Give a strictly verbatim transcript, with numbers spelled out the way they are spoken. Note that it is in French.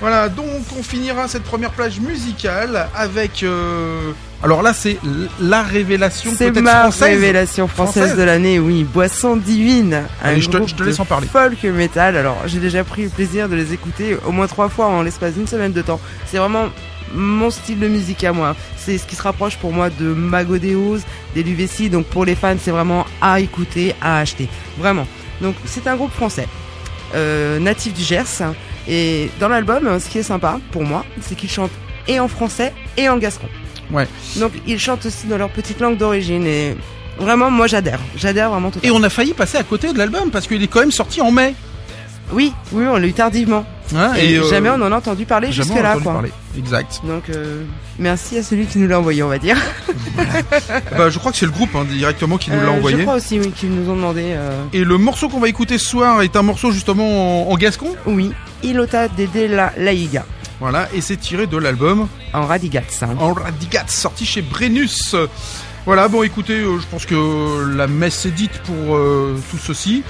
Voilà, donc on finira cette première plage musicale avec... Euh... Alors là, c'est la révélation c'est peut-être ma française. révélation française, française de l'année, oui. Boisson Divine. Allez, je te, je te laisse en parler. Folk metal. Alors, j'ai déjà pris le plaisir de les écouter au moins trois fois en l'espace d'une semaine de temps. C'est vraiment mon style de musique à moi. C'est ce qui se rapproche pour moi de Mago de Oz, des Luvesi. Donc pour les fans, c'est vraiment à écouter, à acheter. Vraiment. Donc c'est un groupe français, euh, natif du Gers. Et dans l'album, ce qui est sympa pour moi, c'est qu'ils chantent et en français et en gascon. Ouais. Donc ils chantent aussi dans leur petite langue d'origine et vraiment moi j'adhère, j'adhère vraiment totalement. Et on a failli passer à côté de l'album parce qu'il est quand même sorti en mai. Oui, oui, on l'a eu tardivement. Hein, et et euh, jamais on en a entendu parler jusque là quoi. Parler. Exact. Donc euh, merci à celui qui nous l'a envoyé, on va dire. Bah je crois que c'est le groupe hein, directement qui nous euh, l'a envoyé. Je crois aussi oui, qu'ils nous ont demandé. Euh... Et le morceau qu'on va écouter ce soir est un morceau justement en, en gascon. Oui, Ilota de la Laiga. Voilà, et c'est tiré de l'album En Radigats. Hein. En Radigats, sorti chez Brennus. Voilà, bon écoutez, euh, je pense que la messe est dite pour euh, tout ceci.